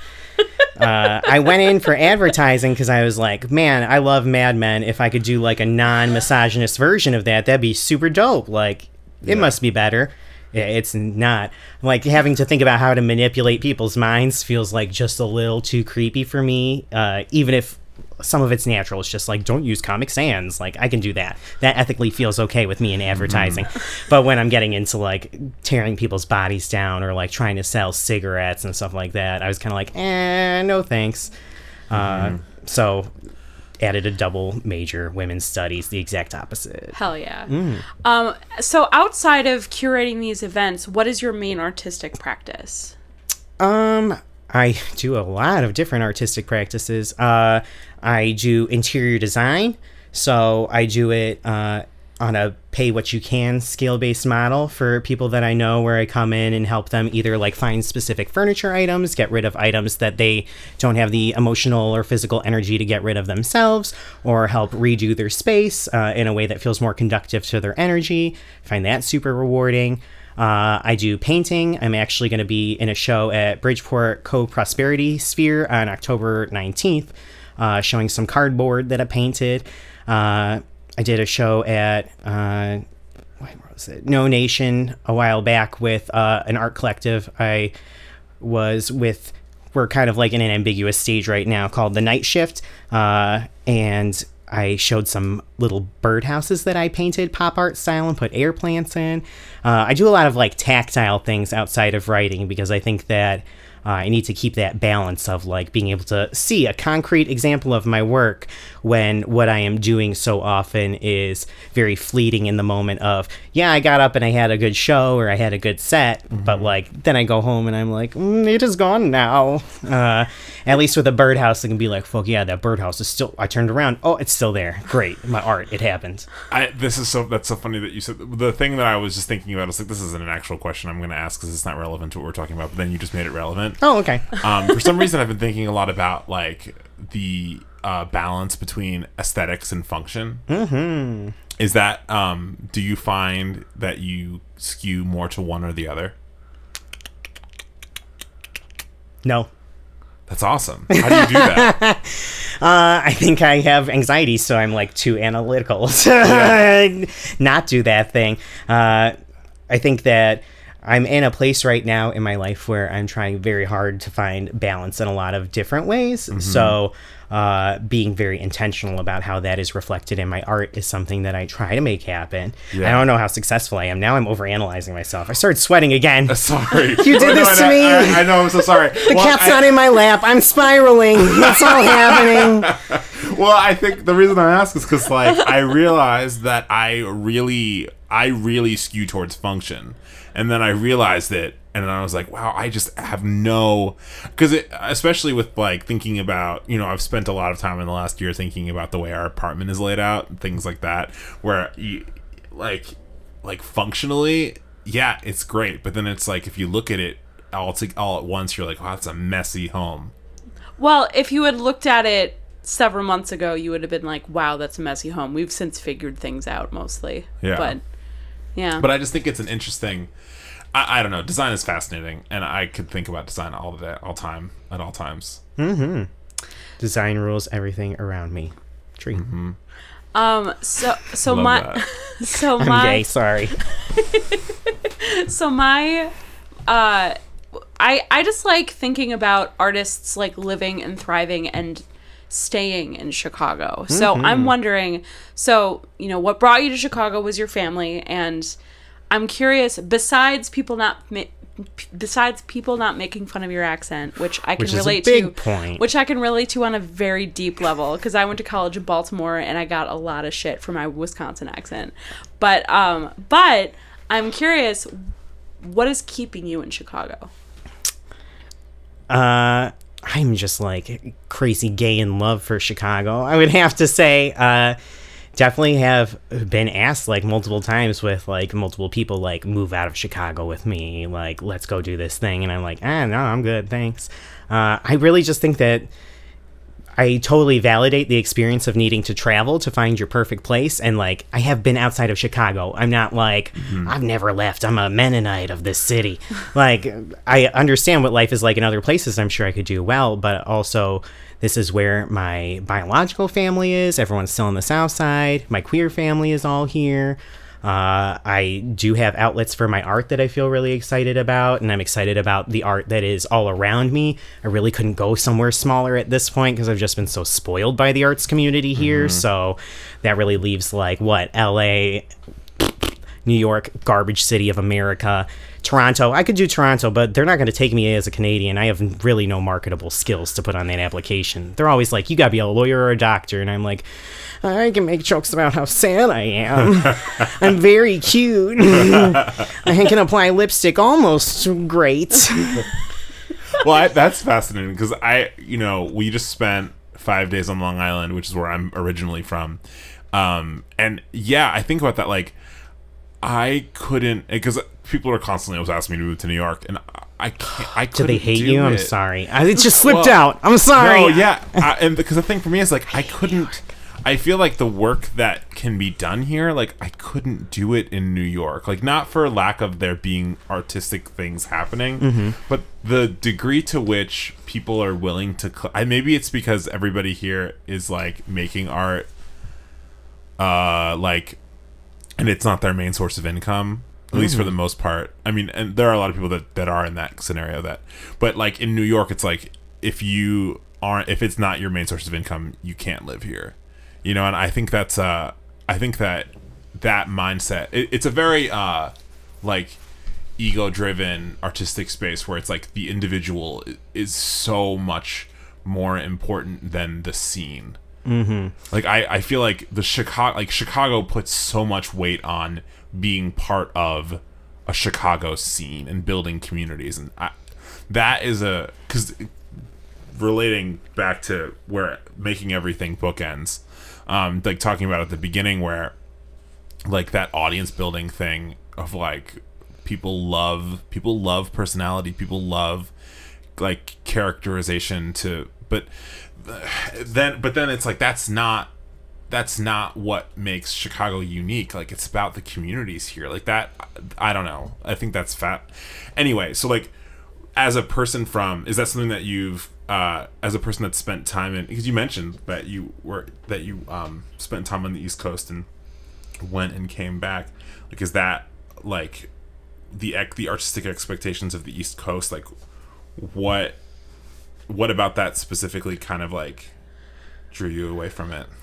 uh, I went in for advertising because I was like, man, I love Mad Men. If I could do like a non-misogynist version of that, that'd be super dope. Like, yeah. It must be better. It's not. Like, having to think about how to manipulate people's minds feels like just a little too creepy for me. Uh, even if some of it's natural. It's just like, don't use Comic Sans. Like, I can do that. That ethically feels okay with me in advertising. Mm-hmm. But when I'm getting into like tearing people's bodies down or like trying to sell cigarettes and stuff like that, I was kind of like, eh, no thanks. Mm-hmm. Uh, so added a double major, women's studies, the exact opposite. Hell yeah. Mm. Um, so outside of curating these events, what is your main artistic practice? Um, I do a lot of different artistic practices. Uh, I do interior design. So I do it uh, on a pay what you can scale based model for people that I know, where I come in and help them either like find specific furniture items, get rid of items that they don't have the emotional or physical energy to get rid of themselves, or help redo their space uh, in a way that feels more conductive to their energy. I find that super rewarding. Uh, I do painting. I'm actually going to be in a show at Bridgeport Co-Prosperity Sphere on October nineteenth, uh, showing some cardboard that I painted. Uh, I did a show at uh, what was it? No Nation a while back with uh, an art collective. I was with. We're kind of like in an ambiguous stage right now called The Night Shift, uh, and I showed some little birdhouses that I painted pop art style and put air plants in. Uh, I do a lot of like tactile things outside of writing because I think that Uh, I need to keep that balance of like being able to see a concrete example of my work when what I am doing so often is very fleeting in the moment of, yeah, I got up and I had a good show or I had a good set, mm-hmm. but like then I go home and I'm like, mm, it is gone now. Uh, at least with a birdhouse, I can be like, fuck yeah, that birdhouse is still, I turned around, oh, it's still there. Great. My art, it happened. I, this is so, that's so funny that you said, the thing that I was just thinking about, I was like, this isn't an actual question I'm going to ask because it's not relevant to what we're talking about, but then you just made it relevant. Oh, okay. um, for some reason, I've been thinking a lot about like the uh, balance between aesthetics and function. Mm-hmm. Is that um, do you find that you skew more to one or the other? No. That's awesome. How do you do that? uh, I think I have anxiety, so I'm like too analytical to not do that thing. Uh, I think that I'm in a place right now in my life where I'm trying very hard to find balance in a lot of different ways. Mm-hmm. So uh, being very intentional about how that is reflected in my art is something that I try to make happen. Yeah. I don't know how successful I am. Now I'm overanalyzing myself. I started sweating again. Uh, sorry. You did this to me. I, I know. I'm so sorry. The well, cat's I, not in my lap. I'm spiraling. What's all happening? Well, I think the reason I ask is because like I realized that I really, I really skew towards function. And then I realized it, and then I was like, wow, I just have no... Because especially with, like, thinking about... You know, I've spent a lot of time in the last year thinking about the way our apartment is laid out, and things like that, where, you, like, like functionally, yeah, it's great. But then it's like, if you look at it all, to, all at once, you're like, wow, it's a messy home. Well, if you had looked at it several months ago, you would have been like, wow, that's a messy home. We've since figured things out, mostly. Yeah. But... Yeah. But I just think it's an interesting... I, I don't know. Design is fascinating, and I could think about design all the day, all time, at all times. Mm-hmm. Design rules everything around me. Tree. Mm-hmm. Um. So so Love my so I'm my gay. Sorry. so my uh, I I just like thinking about artists like living and thriving and staying in Chicago. So mm-hmm. I'm wondering, so, you know, what brought you to Chicago was your family, and I'm curious, besides people not ma- besides people not making fun of your accent, which I can which relate is a big to, point. which I can relate to on a very deep level, because I went to college in Baltimore and I got a lot of shit for my Wisconsin accent. But um but I'm curious, what is keeping you in Chicago? Uh I'm just like crazy gay in love for Chicago. I would have to say, uh, definitely have been asked like multiple times with like multiple people like move out of Chicago with me, like let's go do this thing, and I'm like, ah, no, I'm good, thanks. Uh, I really just think that I totally validate the experience of needing to travel to find your perfect place. And like, I have been outside of Chicago. I'm not like, mm-hmm. I've never left. I'm a Mennonite of this city. Like, I understand what life is like in other places. I'm sure I could do well, but also this is where my biological family is. Everyone's still on the South Side. My queer family is all here. Uh, I do have outlets for my art that I feel really excited about, and I'm excited about the art that is all around me. I really couldn't go somewhere smaller at this point because I've just been so spoiled by the arts community here. Mm-hmm. So that really leaves like what, L A, New York, garbage city of America, Toronto. I could do Toronto, but they're not going to take me as a Canadian. I have really no marketable skills to put on that application. They're always like, you got to be a lawyer or a doctor. And I'm like, I can make jokes about how sad I am. I'm very cute. I can apply lipstick almost great. Well, I, that's fascinating because I, you know, we just spent five days on Long Island, which is where I'm originally from. Um, and yeah, I think about that. Like, I couldn't, because people are constantly always asking me to move to New York, and I can't. I Do couldn't they hate do you? it. I'm sorry. I, it just slipped Well, out. I'm sorry. No, yeah, I, and because the thing for me is like I couldn't. I feel like the work that can be done here, like I couldn't do it in New York. Like not for lack of there being artistic things happening, Mm-hmm. but the degree to which people are willing to. Cl- I, maybe it's because everybody here is like making art, uh, like, and it's not their main source of income. At least for the most part. I mean, and there are a lot of people that, that are in that scenario that, but like in New York, it's like if you aren't, if it's not your main source of income, you can't live here, you know. And I think that's, uh, I think that that mindset, it, it's a very, uh, like ego-driven artistic space where it's like the individual is so much more important than the scene. Mm-hmm. Like I, I feel like the Chicago, like Chicago puts so much weight on being part of a Chicago scene and building communities, and I, that is a because relating back to where making everything bookends, um, like talking about at the beginning where like that audience building thing of like people love people love personality, people love like characterization to, but then but then it's like that's not. That's not what makes Chicago unique. Like it's about the communities here. Like that, I don't know. I think that's fat. Anyway, so like, as a person from, is that something that you've, uh, as a person that spent time in? Because you mentioned that you were that you um spent time on the East Coast and went and came back. Like, is that like the the artistic expectations of the East Coast? Like, what what about that specifically kind of like drew you away from it?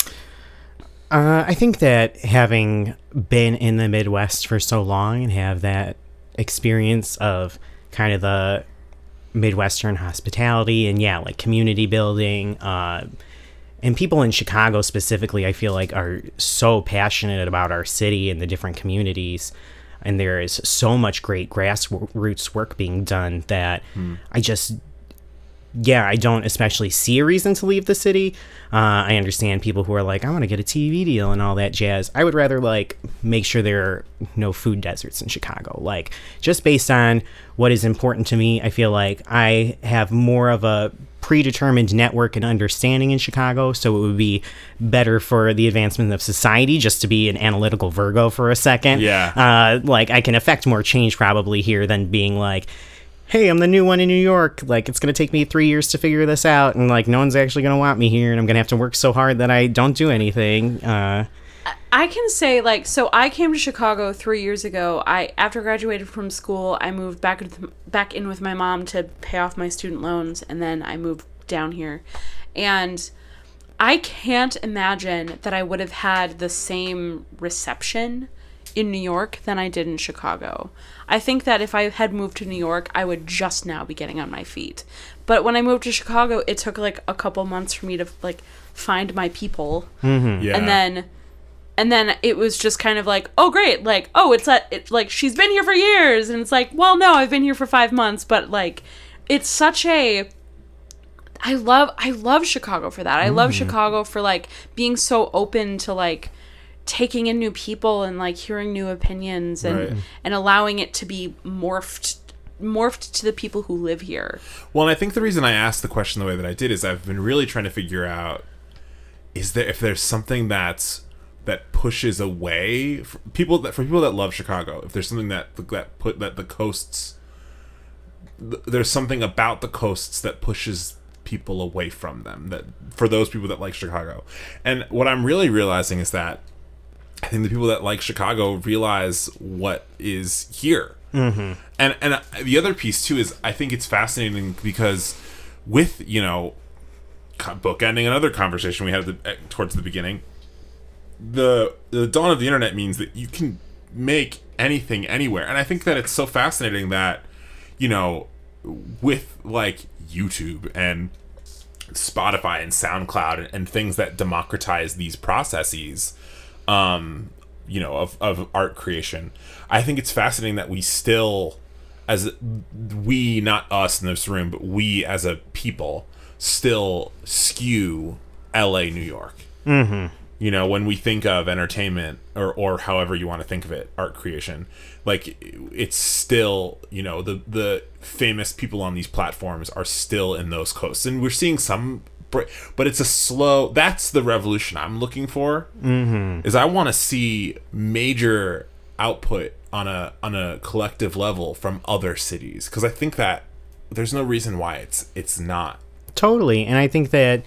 Uh, I think that having been in the Midwest for so long and have that experience of kind of the Midwestern hospitality and yeah, like community building, uh, and people in Chicago specifically, I feel like are so passionate about our city and the different communities. And there is so much great grassroots work being done that hmm. I just, yeah, I don't especially see a reason to leave the city. Uh, I understand people who are like, I want to get a T V deal and all that jazz. I would rather like make sure there are no food deserts in Chicago. Like just based on what is important to me, I feel like I have more of a predetermined network and understanding in Chicago. So it would be better for the advancement of society just to be an analytical Virgo for a second. Yeah. Uh, like I can affect more change probably here than being like, hey, I'm the new one in New York. Like, it's going to take me three years to figure this out. And, like, no one's actually going to want me here. And I'm going to have to work so hard that I don't do anything. Uh, I can say, like, so I came to Chicago three years ago. I After graduated from school, I moved back, with, back in with my mom to pay off my student loans. And then I moved down here. And I can't imagine that I would have had the same reception in New York than I did in Chicago. I think that if I had moved to New York, I would just now be getting on my feet. But when I moved to Chicago, it took like a couple months for me to like find my people. Mm-hmm. Yeah. And then and then it was just kind of like, oh great, like, oh, it's a, it, like she's been here for years, and it's like, well, no, I've been here for five months, but like it's such a I love I love Chicago for that. I mm-hmm. love Chicago for like being so open to like taking in new people and like hearing new opinions and right. and allowing it to be morphed morphed to the people who live here. Well, and I think the reason I asked the question the way that I did is I've been really trying to figure out is there if there's something that's that pushes away for people that for people that love Chicago, if there's something that that put that the coasts there's something about the coasts that pushes people away from them, that for those people that like Chicago. And what I'm really realizing is that I think the people that like Chicago realize what is here. Mm-hmm. And and the other piece too is I think it's fascinating because with, you know, bookending another conversation we had at the, towards the beginning, the the dawn of the internet means that you can make anything anywhere. And I think that it's so fascinating that, you know, with like YouTube and Spotify and SoundCloud and, and things that democratize these processes, um, you know, of, of art creation, I think it's fascinating that we still, as we, not us in this room, but we as a people, still skew L A, New York. Mm-hmm. You know, when we think of entertainment or, or however you want to think of it, art creation, like it's still, you know, the the famous people on these platforms are still in those coasts, and we're seeing some, but it's a slow. That's the revolution I'm looking for. Mm-hmm. Is I want to see major output on a on a collective level from other cities, because I think that there's no reason why it's it's not. Totally, and I think that,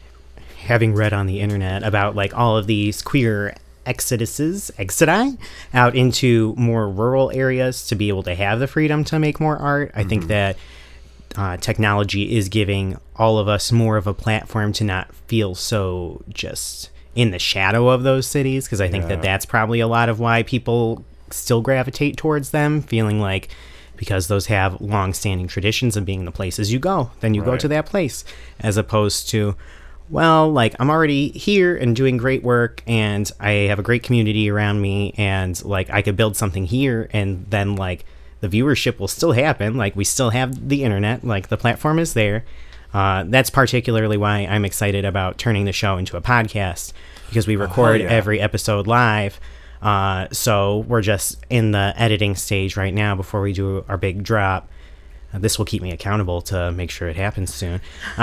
having read on the internet about like all of these queer exoduses, exodi, out into more rural areas to be able to have the freedom to make more art, I mm-hmm. think that uh, technology is giving all of us more of a platform to not feel so just in the shadow of those cities, because I think yeah. that that's probably a lot of why people still gravitate towards them, feeling like because those have long-standing traditions of being the places you go, then you right. go to that place, as opposed to, well, like, I'm already here and doing great work, and I have a great community around me, and, like, I could build something here, and then, like, the viewership will still happen. Like, we still have the internet. Like, the platform is there. Uh, that's particularly why I'm excited about turning the show into a podcast, because we record oh, yeah. every episode live. Uh, so we're just in the editing stage right now before we do our big drop. Uh, this will keep me accountable to make sure it happens soon.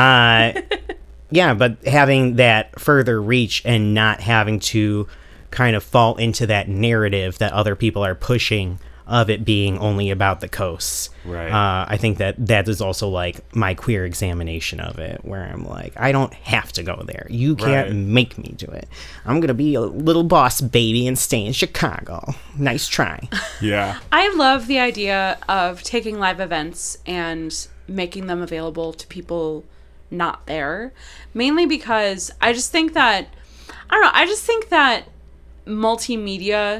Uh Yeah, but having that further reach and not having to kind of fall into that narrative that other people are pushing of it being only about the coasts. Right. Uh, I think that that is also like my queer examination of it, where I'm like, I don't have to go there. You can't right. make me do it. I'm going to be a little boss baby and stay in Chicago. Nice try. Yeah. I love the idea of taking live events and making them available to people not there, mainly because I just think that I don't know I just think that multimedia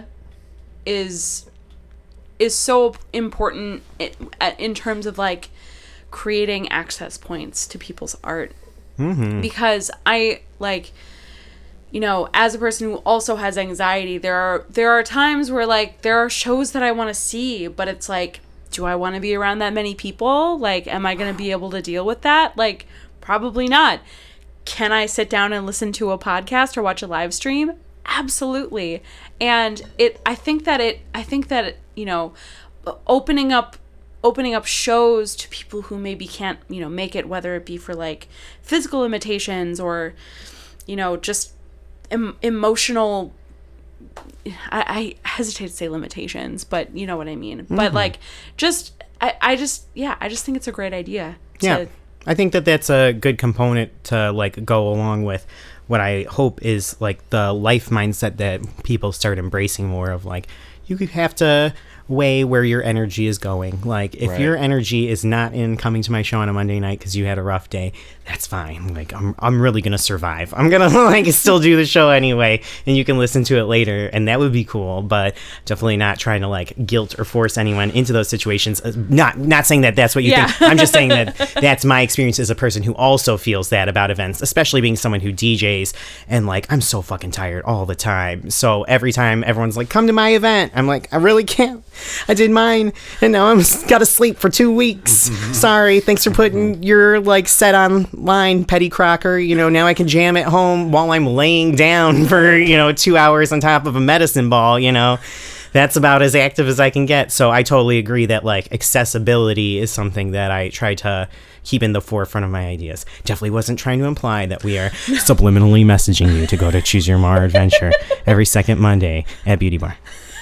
is is so important in, in terms of like creating access points to people's art. Mm-hmm. Because I like, you know, as a person who also has anxiety, there are there are times where like there are shows that I want to see, but it's like, do I want to be around that many people? Like, am I going to be able to deal with that? Like, probably not. Can I sit down and listen to a podcast or watch a live stream? Absolutely. And it, I think that it, I think that, it, you know, opening up, opening up shows to people who maybe can't, you know, make it, whether it be for like physical limitations or, you know, just em- emotional, I, I hesitate to say limitations, but you know what I mean. Mm-hmm. But like, just, I, I just, yeah, I just think it's a great idea. To, yeah. I think that that's a good component to like go along with what I hope is like the life mindset that people start embracing more of. Like, you could have to weigh where your energy is going. Like, if right. your energy is not in coming to my show on a Monday night because you had a rough day, that's fine. Like, I'm I'm really gonna survive. I'm gonna like still do the show anyway, and you can listen to it later, and that would be cool. But definitely not trying to like guilt or force anyone into those situations. Not not saying that that's what you yeah. think. I'm just saying that that's my experience as a person who also feels that about events, especially being someone who D Js and like I'm so fucking tired all the time. So every time everyone's like, "Come to my event," I'm like, I really can't. I did mine, and now I'm got to sleep for two weeks. Sorry. Thanks for putting your like set online, Petty Crocker. You know, now I can jam at home while I'm laying down for, you know, two hours on top of a medicine ball. You know, that's about as active as I can get. So I totally agree that like accessibility is something that I try to keep in the forefront of my ideas. Definitely wasn't trying to imply that we are subliminally messaging you to go to Choose Your Mar Adventure every second Monday at Beauty Bar.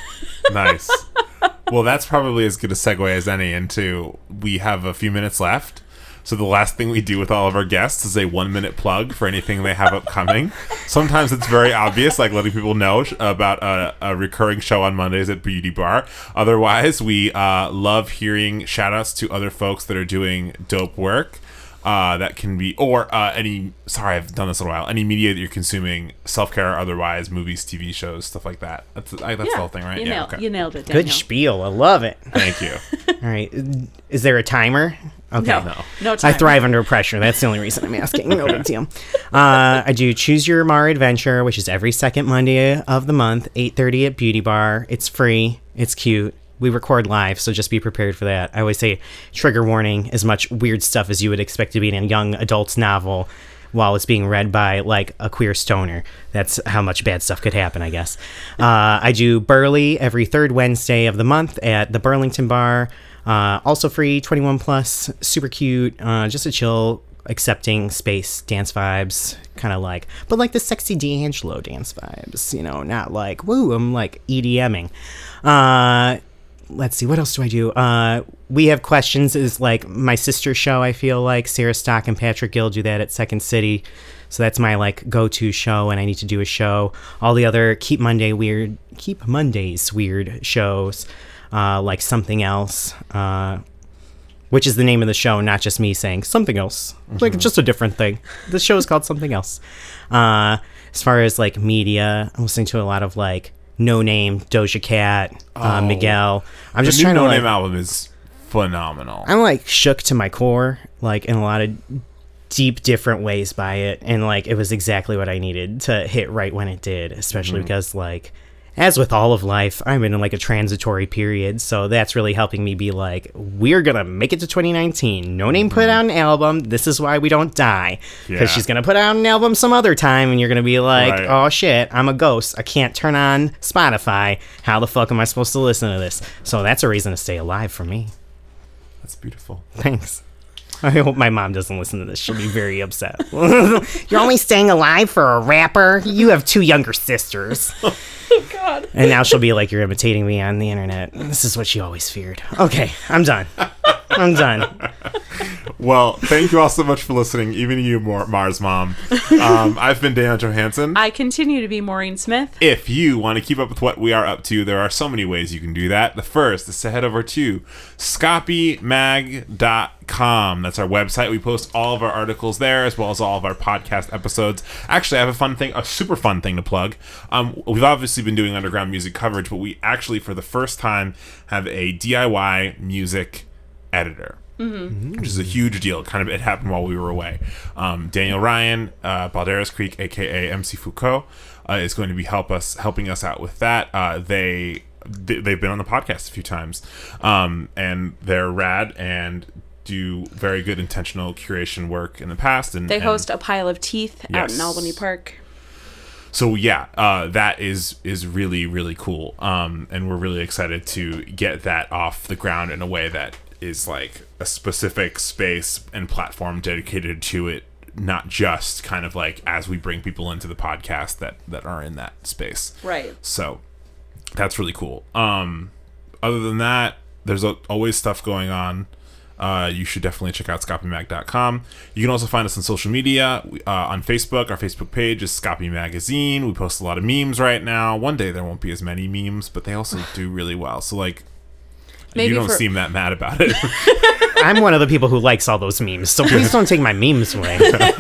Nice. Well, that's probably as good a segue as any into we have a few minutes left. So the last thing we do with all of our guests is a one-minute plug for anything they have upcoming. Sometimes it's very obvious, like letting people know about a, a recurring show on Mondays at Beauty Bar. Otherwise, we uh, love hearing shout-outs to other folks that are doing dope work. Uh, that can be, or uh, any, sorry, I've done this in a while, any media that you're consuming, self-care or otherwise, movies, T V shows, stuff like that. That's I, that's yeah, the whole thing, right? You, yeah, nailed, okay. you nailed it, Daniel. Good spiel. I love it. Thank you. All right. Is there a timer? Okay. No, no, no timer. I thrive under pressure. That's the only reason I'm asking. No big deal. Uh, I do Choose Your Mar Adventure, which is every second Monday of the month, eight thirty at Beauty Bar. It's free. It's cute. We record live, so just be prepared for that. I always say, trigger warning, as much weird stuff as you would expect to be in a young adult's novel while it's being read by like a queer stoner. That's how much bad stuff could happen, I guess. Uh, I do Burley every third Wednesday of the month at the Burlington Bar. Uh, also free, twenty-one plus, super cute, uh, just a chill, accepting space, dance vibes, kind of like, but like the sexy D'Angelo dance vibes, you know, not like, woo, I'm like EDMing. Uh, let's see, what else do I do? Uh, We Have Questions is like my sister show, I feel like. Sarah Stock and Patrick Gill do that at Second City. So that's my like go-to show when I need to do a show. All the other Keep Monday Weird, Keep Mondays Weird shows, uh, like Something Else, uh, which is the name of the show, not just me saying something else. Mm-hmm. Like, just a different thing. The show is called Something Else. Uh, as far as, like, media, I'm listening to a lot of, like, No Name, Doja Cat, uh, oh, Miguel. I'm just trying to, No like... Name album is phenomenal. I'm, like, shook to my core, like, in a lot of deep, different ways by it. And, like, it was exactly what I needed to hit right when it did, especially mm-hmm. because, like... As with all of life, I'm in like a transitory period, so that's really helping me be like, we're gonna make it to twenty nineteen. No Name put out an album. This is why we don't die, because yeah. she's gonna put out an album some other time, and you're gonna be like, right. oh shit, I'm a ghost. I can't turn on Spotify. How the fuck am I supposed to listen to this? So that's a reason to stay alive for me. That's beautiful. Thanks. I hope my mom doesn't listen to this. She'll be very upset. You're only staying alive for a rapper? You have two younger sisters. Oh, God. And now she'll be like, you're imitating me on the internet. This is what she always feared. Okay, I'm done. I'm done. Well, thank you all so much for listening, even you, Mars Mom. Um, I've been Daniel Johansson. I continue to be Maureen Smith. If you want to keep up with what we are up to, there are so many ways you can do that. The first is to head over to scopy mag dot com. That's our website. We post all of our articles there, as well as all of our podcast episodes. Actually, I have a fun thing, a super fun thing to plug. Um, we've obviously been doing underground music coverage, but we actually, for the first time, have a D I Y music editor. Mm-hmm. Which is a huge deal. Kind of, it happened while we were away. Um, Daniel Ryan, uh, Balderas Creek, aka M C Foucault, uh, is going to be help us helping us out with that. Uh, they, they they've been on the podcast a few times, um, and they're rad and do very good intentional curation work in the past. And they and, host A Pile of Teeth yes. out in Albany Park. So yeah, uh, that is is really really cool, um, and we're really excited to get that off the ground in a way that is like a specific space and platform dedicated to it, not just kind of like as we bring people into the podcast that that are in that space. Right. So that's really cool. Um, other than that, there's a, always stuff going on. Uh, you should definitely check out scopy mag dot com. You can also find us on social media. Uh, on Facebook, our Facebook page is Scopy Magazine. We post a lot of memes right now. One day there won't be as many memes, but they also do really well. So like, Maybe you don't for- seem that mad about it. I'm one of the people who likes all those memes, so please don't take my memes away.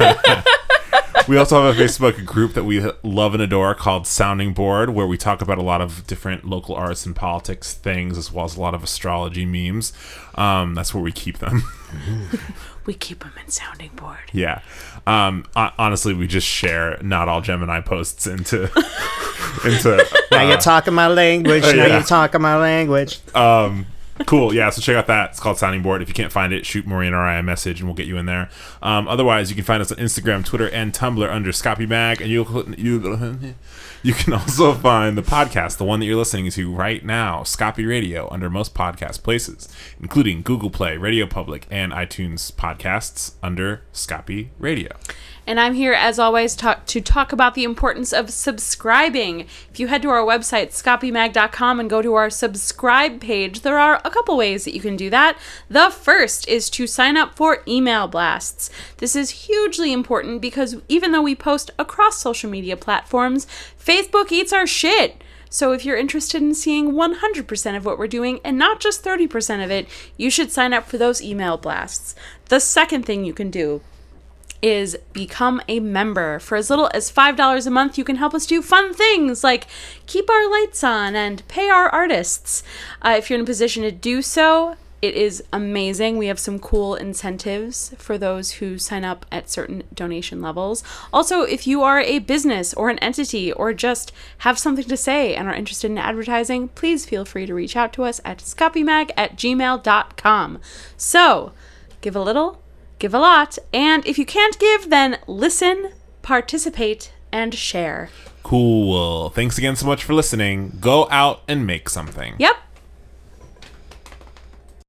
We also have a Facebook group that we love and adore called Sounding Board, where we talk about a lot of different local arts and politics things, as well as a lot of astrology memes. Um, that's where we keep them. We keep them in Sounding Board. Yeah. Um, honestly, we just share Not All Gemini posts into... into uh, now you're talking my language. Uh, now yeah. you're talking my language. Um... Cool, yeah, so check out that. It's called Sounding Board. If you can't find it, shoot Maureen or I a message and we'll get you in there. Um, otherwise, you can find us on Instagram, Twitter, and Tumblr under Scopy Mag, and you you you can also find the podcast, the one that you're listening to right now, Scopy Radio, under most podcast places, including Google Play, Radio Public, and iTunes podcasts under Scopy Radio. And I'm here, as always, talk, to talk about the importance of subscribing. If you head to our website, scopy mag dot com, and go to our subscribe page, there are a couple ways that you can do that. The first is to sign up for email blasts. This is hugely important because even though we post across social media platforms, Facebook eats our shit. So if you're interested in seeing one hundred percent of what we're doing and not just thirty percent of it, you should sign up for those email blasts. The second thing you can do is become a member. For as little as five dollars a month, you can help us do fun things like keep our lights on and pay our artists. Uh, if you're in a position to do so, it is amazing. We have some cool incentives for those who sign up at certain donation levels. Also, if you are a business or an entity or just have something to say and are interested in advertising, please feel free to reach out to us at scopymag at gmail dot com. So, give a little, give a lot. And if you can't give, then listen, participate, and share. Cool. Thanks again so much for listening. Go out and make something. Yep.